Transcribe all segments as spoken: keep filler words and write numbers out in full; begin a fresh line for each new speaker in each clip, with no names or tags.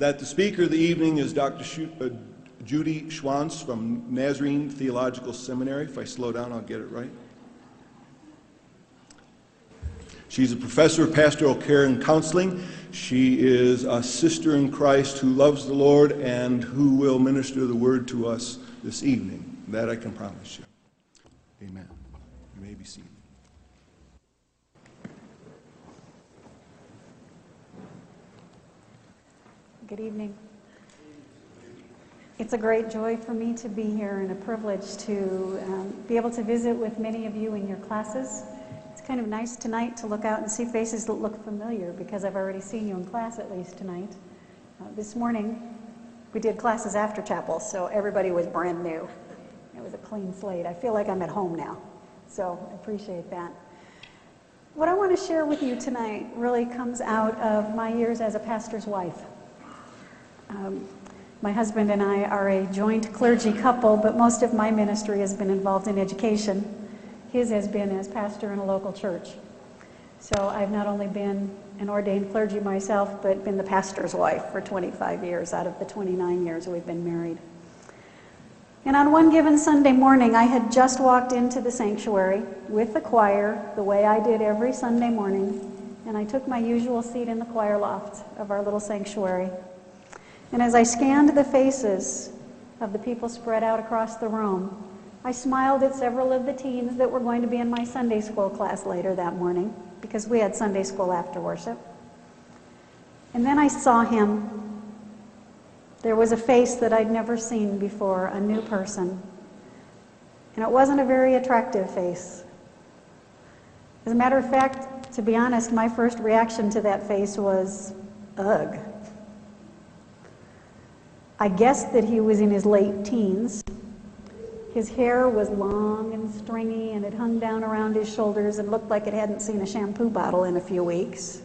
that the speaker of the evening is Doctor Sh- uh, Judy Schwantz from Nazarene Theological Seminary. If I slow down, I'll get it right. She's a professor of pastoral care and counseling. She is a sister in Christ who loves the Lord and who will minister the word to us this evening. That I can promise you. Amen. You may be seated.
Good evening. It's a great joy for me to be here and a privilege to um, be able to visit with many of you in your classes. It's kind of nice tonight to look out and see faces that look familiar because I've already seen you in class at least tonight. Uh, this morning we did classes after chapel, so everybody was brand new. It was a clean slate. I feel like I'm at home now, so I appreciate that. What I want to share with you tonight really comes out of my years as a pastor's wife. Um, my husband and I are a joint clergy couple, but most of my ministry has been involved in education. His has been as pastor in a local church. So I've not only been an ordained clergy myself, but been the pastor's wife for twenty-five years out of the twenty-nine years we've been married. And on one given Sunday morning, I had just walked into the sanctuary with the choir, the way I did every Sunday morning, and I took my usual seat in the choir loft of our little sanctuary. And as I scanned the faces of the people spread out across the room, I smiled at several of the teens that were going to be in my Sunday school class later that morning, because we had Sunday school after worship. And then I saw him. There was a face that I'd never seen before, a new person. And it wasn't a very attractive face. As a matter of fact, to be honest, my first reaction to that face was, ugh. I guessed that he was in his late teens. His hair was long and stringy, and it hung down around his shoulders and looked like it hadn't seen a shampoo bottle in a few weeks.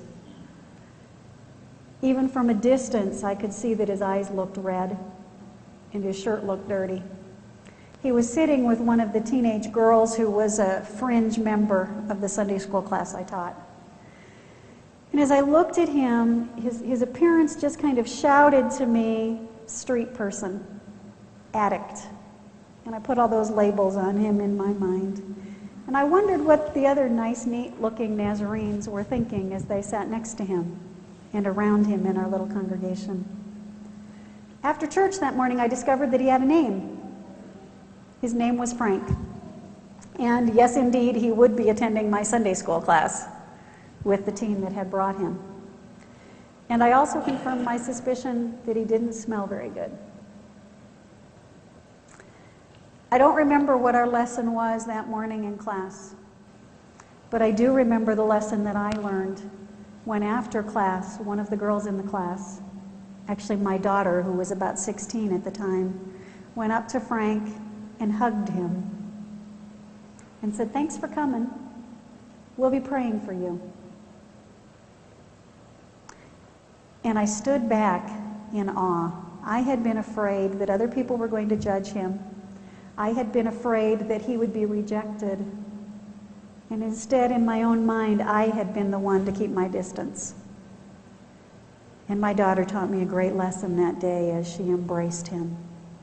Even from a distance, I could see that his eyes looked red and his shirt looked dirty. He was sitting with one of the teenage girls who was a fringe member of the Sunday school class I taught. And as I looked at him, his, his appearance just kind of shouted to me, street person, addict. And I put all those labels on him in my mind. And I wondered what the other nice, neat-looking Nazarenes were thinking as they sat next to him and around him in our little congregation. After church that morning, I discovered that he had a name. His name was Frank. And yes, indeed, he would be attending my Sunday school class with the team that had brought him. And I also confirmed my suspicion that he didn't smell very good. I don't remember what our lesson was that morning in class, but I do remember the lesson that I learned when after class, one of the girls in the class, actually my daughter, who was about sixteen at the time, went up to Frank and hugged him and said, "Thanks for coming. We'll be praying for you." And I stood back in awe. I had been afraid that other people were going to judge him. I had been afraid that he would be rejected. And instead, in my own mind, I had been the one to keep my distance. And my daughter taught me a great lesson that day as she embraced him.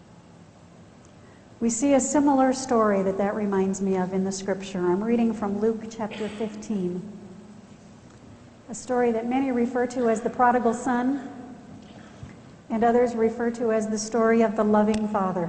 We see a similar story that that reminds me of in the scripture. I'm reading from Luke chapter fifteen. A story that many refer to as the prodigal son, and others refer to as the story of the loving father.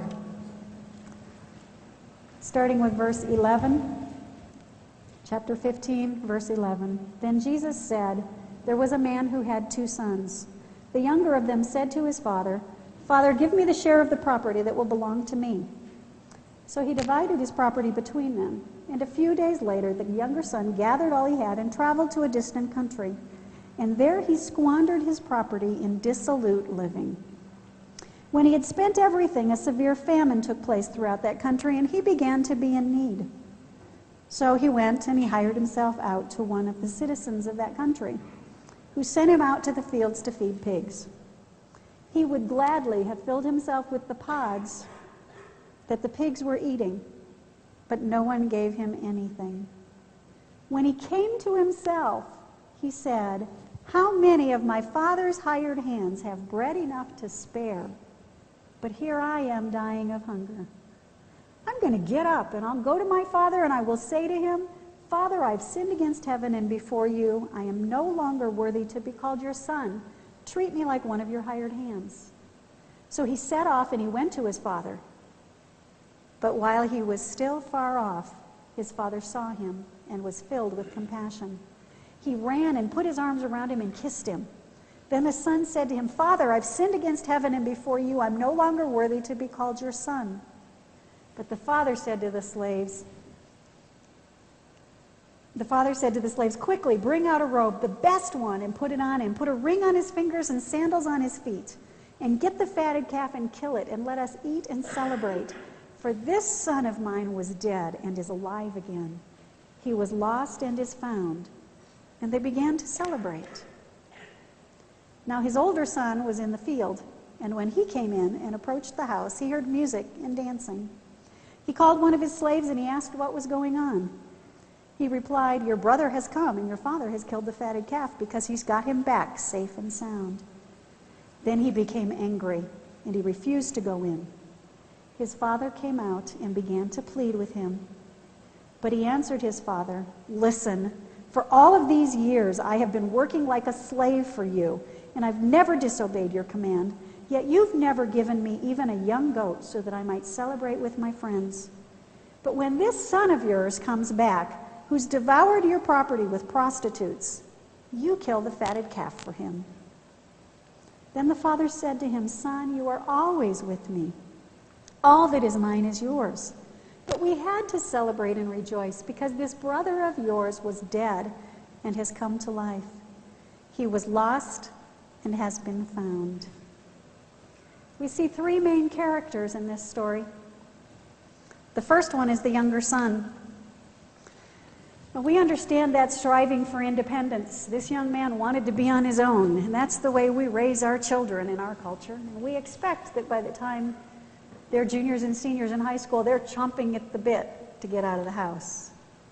Starting with verse eleven, chapter fifteen, verse eleven. Then Jesus said, "There was a man who had two sons. The younger of them said to his father, 'Father, give me the share of the property that will belong to me.' So he divided his property between them. And a few days later, the younger son gathered all he had and traveled to a distant country. And there he squandered his property in dissolute living. When he had spent everything, a severe famine took place throughout that country, and he began to be in need. So he went and he hired himself out to one of the citizens of that country, who sent him out to the fields to feed pigs. He would gladly have filled himself with the pods that the pigs were eating, but no one gave him anything. When he came to himself, he said, How many of my father's hired hands have bread enough to spare, but here I am dying of hunger? I'm going to get up and I'll go to my father and I will say to him, Father, I've sinned against heaven and before you. I am no longer worthy to be called your son. Treat me like one of your hired hands. So he set off and he went to his father. But while he was still far off, his father saw him and was filled with compassion. He ran and put his arms around him and kissed him. Then the son said to him, Father, I've sinned against heaven and before you. I'm no longer worthy to be called your son. But the father said to the slaves, The father said to the slaves, Quickly, bring out a robe, the best one, and put it on him. Put a ring on his fingers and sandals on his feet. And get the fatted calf and kill it, and let us eat and celebrate. For this son of mine was dead and is alive again. He was lost and is found. And they began to celebrate. Now his older son was in the field, and when he came in and approached the house, he heard music and dancing. He called one of his slaves, and he asked what was going on. He replied, Your brother has come, and your father has killed the fatted calf because he's got him back safe and sound. Then he became angry, and he refused to go in. His father came out and began to plead with him. But he answered his father, Listen, for all of these years I have been working like a slave for you, and I've never disobeyed your command, yet you've never given me even a young goat so that I might celebrate with my friends. But when this son of yours comes back, who's devoured your property with prostitutes, you kill the fatted calf for him. Then the father said to him, Son, you are always with me. All that is mine is yours. But we had to celebrate and rejoice because this brother of yours was dead and has come to life. He was lost and has been found. We see three main characters in this story. The first one is the younger son. Well, we understand that striving for independence. This young man wanted to be on his own, and that's the way we raise our children in our culture. And we expect that by the time they're juniors and seniors in high school, they're chomping at the bit to get out of the house.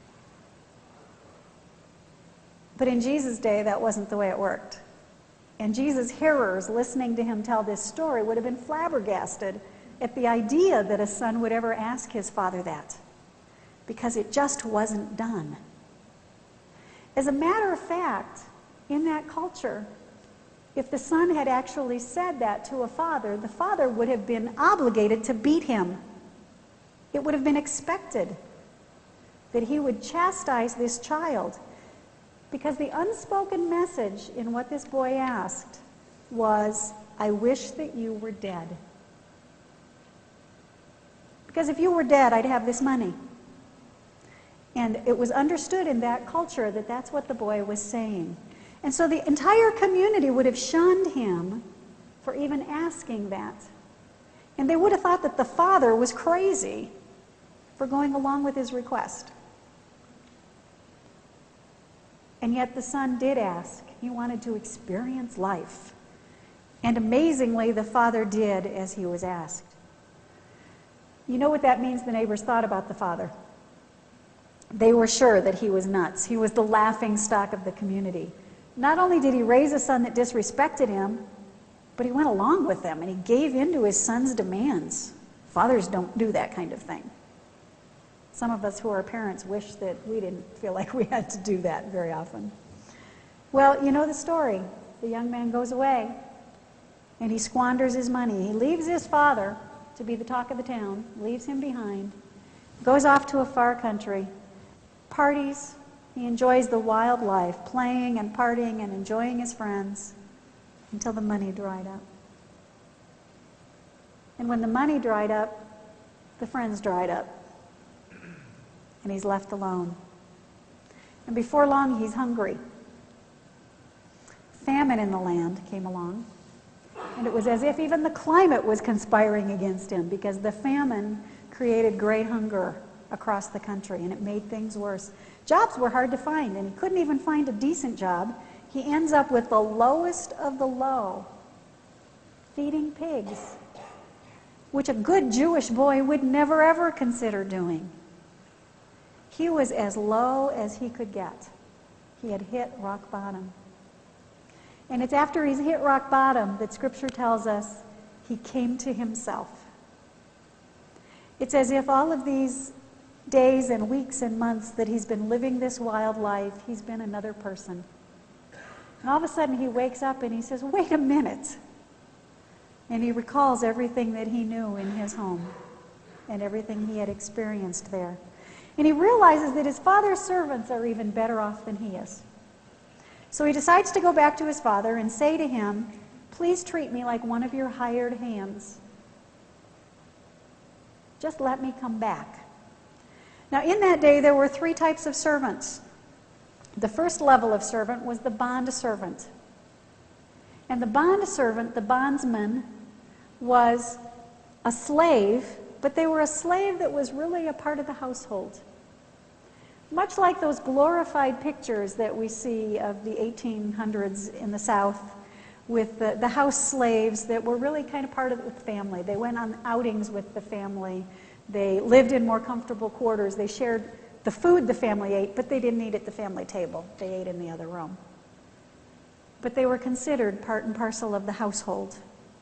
But in Jesus' day, that wasn't the way it worked. And Jesus' hearers listening to him tell this story would have been flabbergasted at the idea that a son would ever ask his father that, because it just wasn't done. As a matter of fact, in that culture, if the son had actually said that to a father, the father would have been obligated to beat him. It would have been expected that he would chastise this child, because the unspoken message in what this boy asked was, I wish that you were dead. Because if you were dead, I'd have this money. And it was understood in that culture that that's what the boy was saying. And so the entire community would have shunned him for even asking that. And they would have thought that the father was crazy for going along with his request. And yet the son did ask. He wanted to experience life. And amazingly, the father did as he was asked. You know what that means the neighbors thought about the father? They were sure that he was nuts. He was the laughing stock of the community. Not only did he raise a son that disrespected him, but he went along with them and he gave in to his son's demands. Fathers don't do that kind of thing. Some of us who are parents wish that we didn't feel like we had to do that very often. Well, you know the story. The young man goes away and he squanders his money. He leaves his father to be the talk of the town, leaves him behind, goes off to a far country, parties. He enjoys the wild life, playing and partying and enjoying his friends until the money dried up. And when the money dried up, the friends dried up. And he's left alone. And before long, he's hungry. Famine in the land came along. And it was as if even the climate was conspiring against him, because the famine created great hunger across the country, and it made things worse. Jobs were hard to find, and he couldn't even find a decent job. He ends up with the lowest of the low, feeding pigs, which a good Jewish boy would never ever consider doing. He was as low as he could get. He had hit rock bottom. And it's after he's hit rock bottom that Scripture tells us he came to himself. It's as if all of these days and weeks and months that he's been living this wild life, he's been another person. And all of a sudden he wakes up and he says, wait a minute. And he recalls everything that he knew in his home and everything he had experienced there. And he realizes that his father's servants are even better off than he is. So he decides to go back to his father and say to him, please treat me like one of your hired hands. Just let me come back. Now, in that day, there were three types of servants. The first level of servant was the bond servant. And the bond servant, the bondsman, was a slave, but they were a slave that was really a part of the household. Much like those glorified pictures that we see of the eighteen hundreds in the South with the, the house slaves that were really kind of part of the family. They went on outings with the family. They lived in more comfortable quarters. They shared the food the family ate, but they didn't eat at the family table. They ate in the other room. But they were considered part and parcel of the household.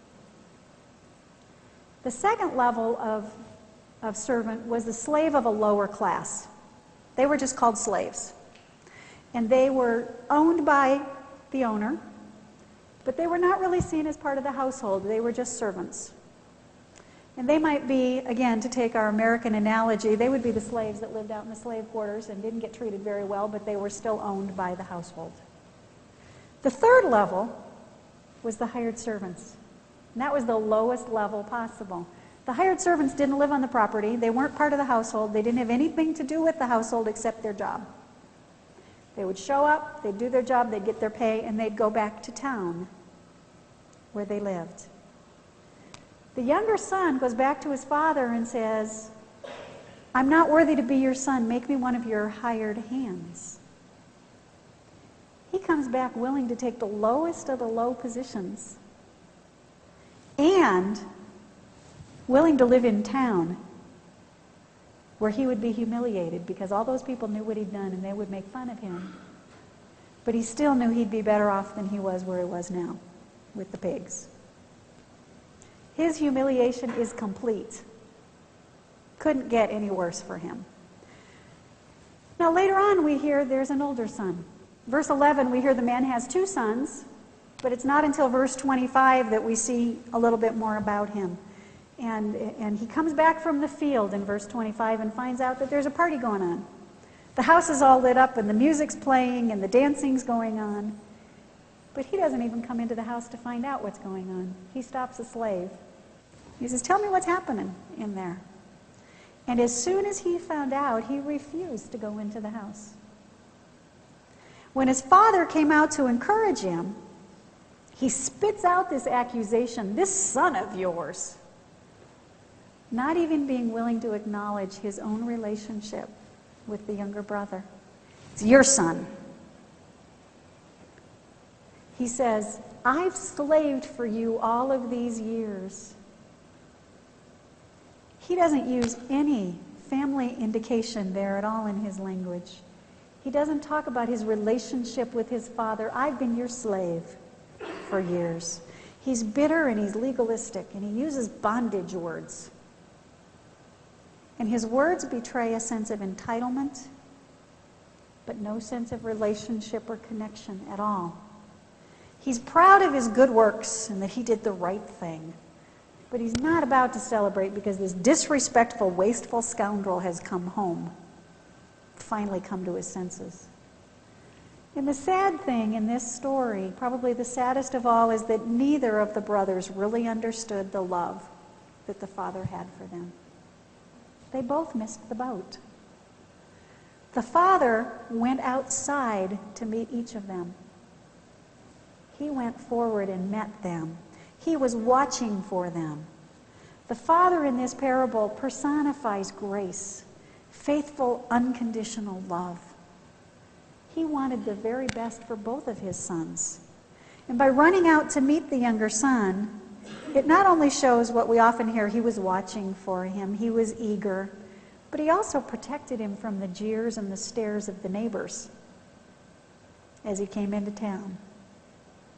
The second level of, of servant was the slave of a lower class. They were just called slaves. And they were owned by the owner, but they were not really seen as part of the household. They were just servants. And they might be, again, to take our American analogy, they would be the slaves that lived out in the slave quarters and didn't get treated very well, but they were still owned by the household. The third level was the hired servants. And that was the lowest level possible. The hired servants didn't live on the property. They weren't part of the household. They didn't have anything to do with the household except their job. They would show up, they'd do their job, they'd get their pay, and they'd go back to town where they lived. The younger son goes back to his father and says, I'm not worthy to be your son. Make me one of your hired hands. He comes back willing to take the lowest of the low positions and willing to live in town where he would be humiliated because all those people knew what he'd done and they would make fun of him. But he still knew he'd be better off than he was where he was now with the pigs. His humiliation is complete. Couldn't get any worse for him. Now later on we hear there's an older son. Verse eleven, we hear the man has two sons, but it's not until verse twenty-five that we see a little bit more about him. And, and he comes back from the field in verse twenty-five and finds out that there's a party going on. The house is all lit up and the music's playing and the dancing's going on. But he doesn't even come into the house to find out what's going on. He stops a slave. He says, tell me what's happening in there. And as soon as he found out, he refused to go into the house. When his father came out to encourage him, he spits out this accusation, this son of yours, not even being willing to acknowledge his own relationship with the younger brother. It's your son. He says, I've slaved for you all of these years. He doesn't use any family indication there at all in his language. He doesn't talk about his relationship with his father. I've been your slave for years. He's bitter and he's legalistic, and he uses bondage words. And his words betray a sense of entitlement, but no sense of relationship or connection at all. He's proud of his good works and that he did the right thing. But he's not about to celebrate because this disrespectful, wasteful scoundrel has come home, finally come to his senses. And the sad thing in this story, probably the saddest of all, is that neither of the brothers really understood the love that the father had for them. They both missed the boat. The father went outside to meet each of them. He went forward and met them. He was watching for them. The father in this parable personifies grace, faithful, unconditional love. He wanted the very best for both of his sons. And by running out to meet the younger son, it not only shows what we often hear, he was watching for him, he was eager, but he also protected him from the jeers and the stares of the neighbors as he came into town.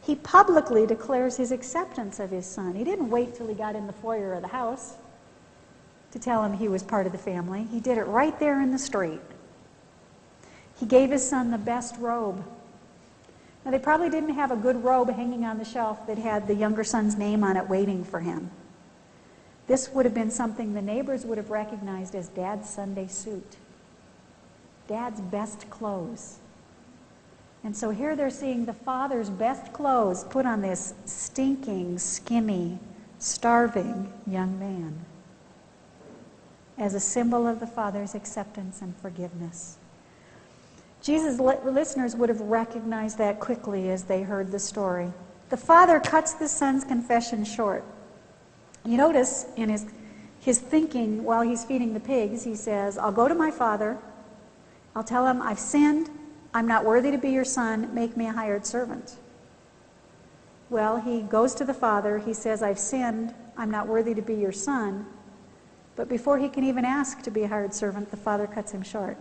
He publicly declares his acceptance of his son. He didn't wait till he got in the foyer of the house to tell him he was part of the family. He did it right there in the street. He gave his son the best robe. Now, they probably didn't have a good robe hanging on the shelf that had the younger son's name on it waiting for him. This would have been something the neighbors would have recognized as Dad's Sunday suit. Dad's best clothes. And so here they're seeing the father's best clothes put on this stinking, skinny, starving young man as a symbol of the father's acceptance and forgiveness. Jesus' listeners would have recognized that quickly as they heard the story. The father cuts the son's confession short. You notice in his, his thinking while he's feeding the pigs, he says, I'll go to my father, I'll tell him I've sinned, I'm not worthy to be your son, make me a hired servant. Well, he goes to the father, he says, I've sinned, I'm not worthy to be your son, but before he can even ask to be a hired servant, the father cuts him short.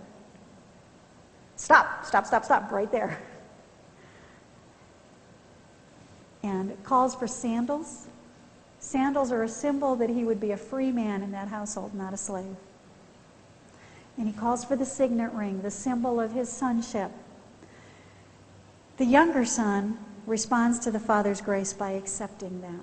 Stop, stop, stop, stop, right there. And calls for sandals. Sandals are a symbol that he would be a free man in that household, not a slave. And he calls for the signet ring, the symbol of his sonship. The younger son responds to the father's grace by accepting that.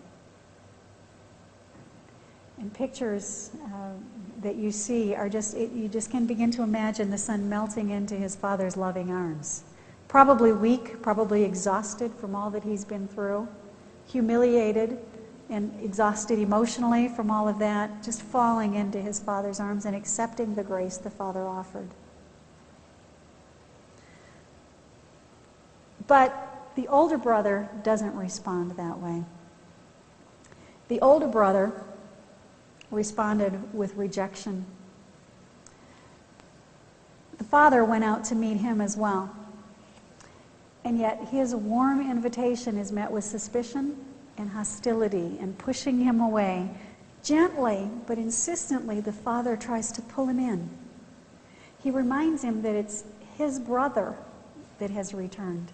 And pictures uh, that you see are just, it, you just can begin to imagine the son melting into his father's loving arms. Probably weak, probably exhausted from all that he's been through, humiliated and exhausted emotionally from all of that, just falling into his father's arms and accepting the grace the father offered. But the older brother doesn't respond that way. The older brother responded with rejection. The father went out to meet him as well. And yet his warm invitation is met with suspicion and hostility and pushing him away. Gently but insistently, the father tries to pull him in. He reminds him that it's his brother that has returned.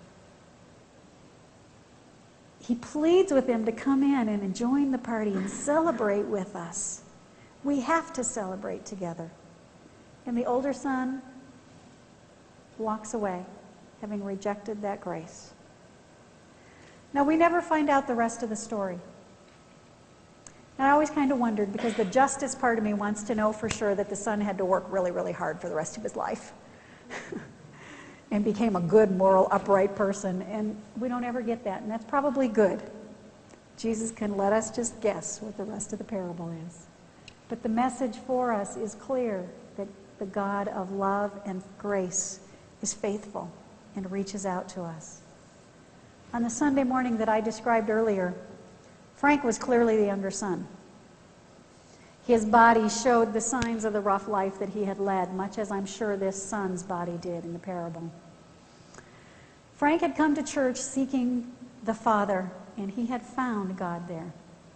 He pleads with him to come in and join the party and celebrate with us. We have to celebrate together. And the older son walks away, having rejected that grace. Now, we never find out the rest of the story. And I always kind of wondered, because the justice part of me wants to know for sure that the son had to work really, really hard for the rest of his life and became a good, moral, upright person. And we don't ever get that, and that's probably good. Jesus can let us just guess what the rest of the parable is. But the message for us is clear, that the God of love and grace is faithful and reaches out to us. On the Sunday morning that I described earlier, Frank was clearly the younger son. His body showed the signs of the rough life that he had led, much as I'm sure this son's body did in the parable. Frank had come to church seeking the Father, and he had found God there.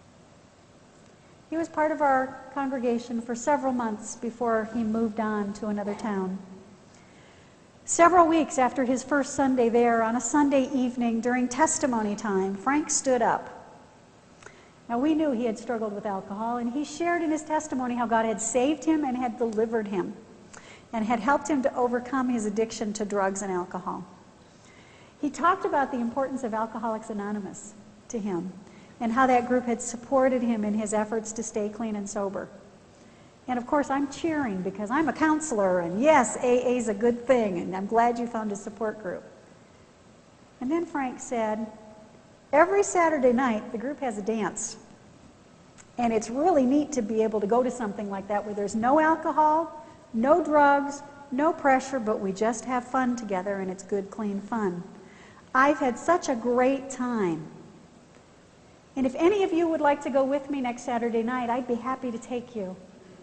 He was part of our congregation for several months before he moved on to another town. Several weeks after his first Sunday there, on a Sunday evening during testimony time, Frank stood up. Now, we knew he had struggled with alcohol, and he shared in his testimony how God had saved him and had delivered him and had helped him to overcome his addiction to drugs and alcohol. He talked about the importance of Alcoholics Anonymous to him and how that group had supported him in his efforts to stay clean and sober. And of course, I'm cheering because I'm a counselor, and yes, A A is a good thing, and I'm glad you found a support group. And then Frank said, every Saturday night, the group has a dance. And it's really neat to be able to go to something like that where there's no alcohol, no drugs, no pressure, but we just have fun together, and it's good, clean fun. I've had such a great time. And if any of you would like to go with me next Saturday night, I'd be happy to take you.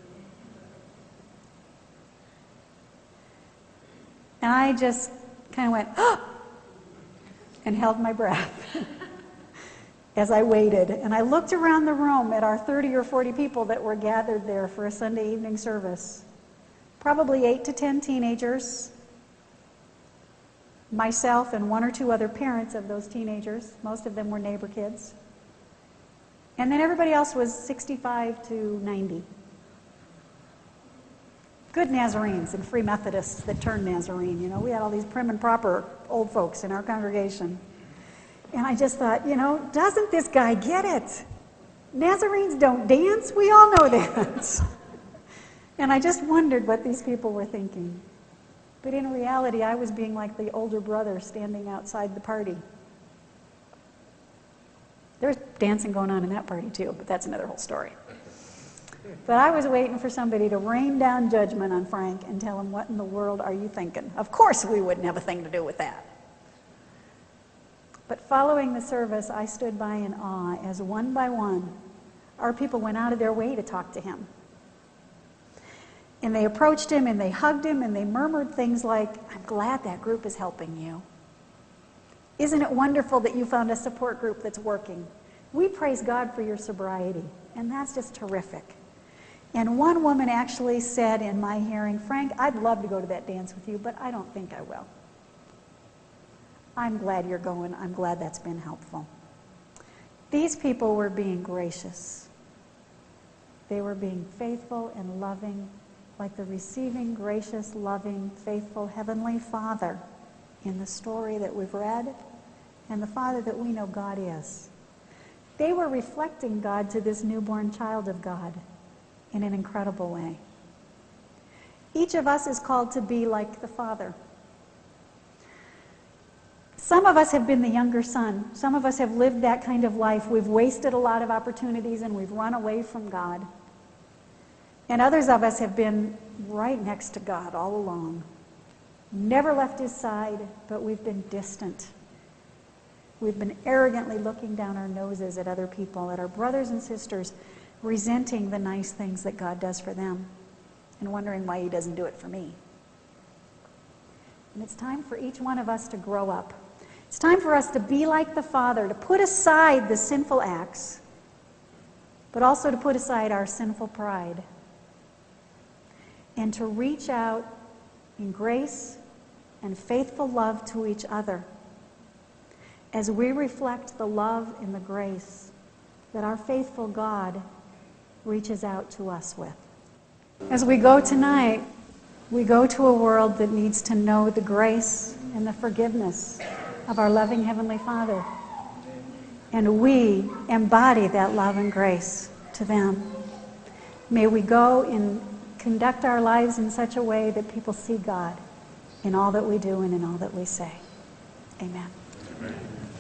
And I just kind of went, oh, and held my breath as I waited. And I looked around the room at our thirty or forty people that were gathered there for a Sunday evening service. Probably eight to ten teenagers, myself and one or two other parents of those teenagers. Most of them were neighbor kids. And then everybody else was sixty-five to ninety. Good Nazarenes and Free Methodists that turned Nazarene. You know, we had all these prim and proper old folks in our congregation. And I just thought, you know, doesn't this guy get it? Nazarenes don't dance. We all know that. And I just wondered what these people were thinking. But in reality, I was being like the older brother standing outside the party. There's dancing going on in that party too, but that's another whole story. But I was waiting for somebody to rain down judgment on Frank and tell him, what in the world are you thinking? Of course we wouldn't have a thing to do with that. But following the service, I stood by in awe as one by one, our people went out of their way to talk to him. And they approached him and they hugged him and they murmured things like, I'm glad that group is helping you. Isn't it wonderful that you found a support group that's working? We praise God for your sobriety, and that's just terrific. And one woman actually said in my hearing, Frank, I'd love to go to that dance with you, but I don't think I will. I'm glad you're going. I'm glad that's been helpful. These people were being gracious. They were being faithful and loving, like the receiving, gracious, loving, faithful Heavenly Father in the story that we've read, and the Father that we know God is. They were reflecting God to this newborn child of God in an incredible way. Each of us is called to be like the Father. Some of us have been the younger son. Some of us have lived that kind of life. We've wasted a lot of opportunities and we've run away from God. And others of us have been right next to God all along. Never left his side, but we've been distant. We've been arrogantly looking down our noses at other people, at our brothers and sisters, resenting the nice things that God does for them and wondering why he doesn't do it for me. And it's time for each one of us to grow up. It's time for us to be like the Father, to put aside the sinful acts, but also to put aside our sinful pride, and to reach out in grace and faithful love to each other as we reflect the love and the grace that our faithful God reaches out to us with. As we go tonight, we go to a world that needs to know the grace and the forgiveness of our loving Heavenly Father. And we embody that love and grace to them. May we go and conduct our lives in such a way that people see God in all that we do and in all that we say. Amen.
Amen.